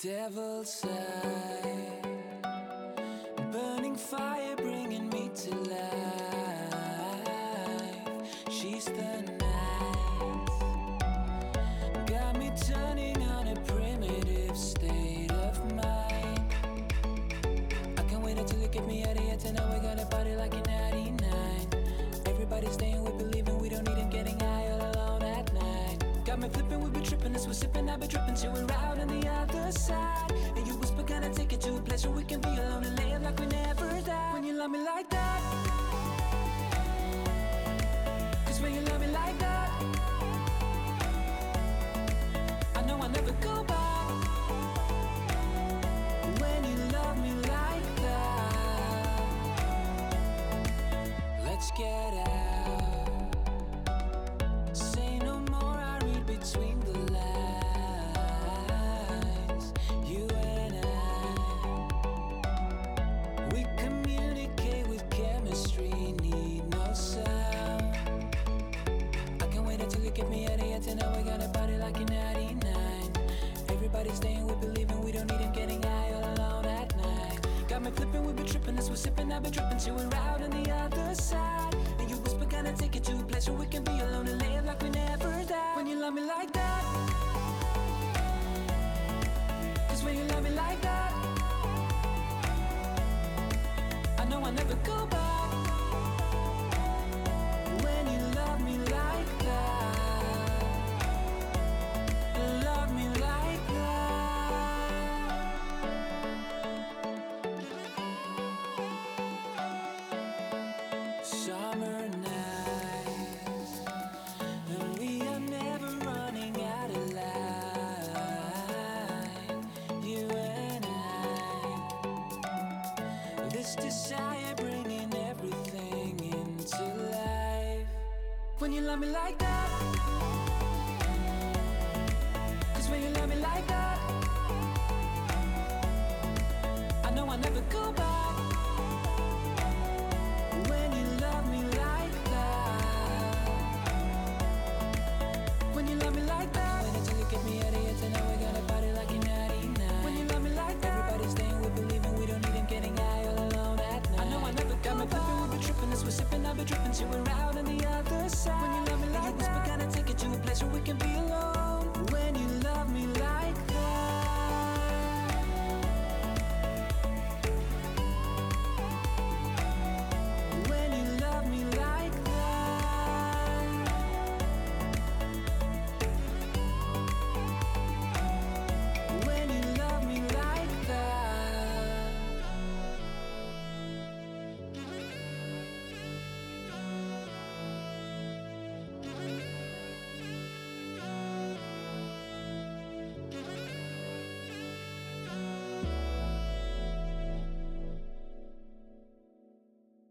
Devil's side, burning fire, bringing me to life. She's the night, got me turning on a primitive state of mind. I can't wait until you get me out of here. Tonight we're gonna party like in '99. Everybody's staying, we believing, we don't need him getting high all alone at night. Got me flipping, we be tripping, as we're sipping, I be dripping till we're out on the other side. And you whisper, gonna take it to a place where we can be alone and live like we never died. When you love me like that, 'cause when you love me like that, I know I'll never go back. When you love me like that, let's get out. Say no more, I read between the lines. You and we communicate with chemistry, need no sound. I can't wait until you get me out of here. Tonight we're gonna party like in '99. Everybody's staying, we believing, we don't need him getting high all alone at night. Got me flipping, we be tripping, as we're sipping, I be dripping till we're out on the other side. And you whisper, gonna take it to a place where we can be alone and live like we never died. When you love me like that, 'cause when you love me like that, I know I'll never go back. When you love me like that, love me like that. Summer nights, and we are never running out of line. You and this desire bringing everything into life. When you love me like that, 'cause when you love me like that, I know I'll never go back. When you love me like that, when you love me like that, wait until you get me out of here. Tonight we're gonna party like in '99. When you love me like that, everybody's staying, we believing, we don't need him getting high all alone at night. I know I never got me flipping, we be tripping, as we're sipping, I be dripping till we're out